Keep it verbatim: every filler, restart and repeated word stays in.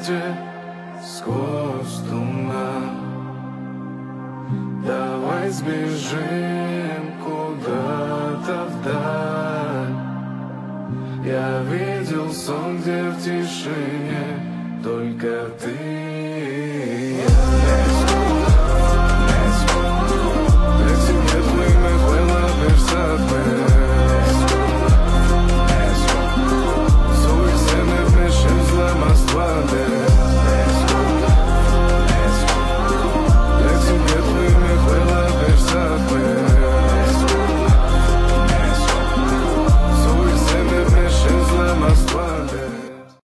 рассвете сквозь туман. Давай сбежим куда-то вдаль. Я видел сон, где в тишине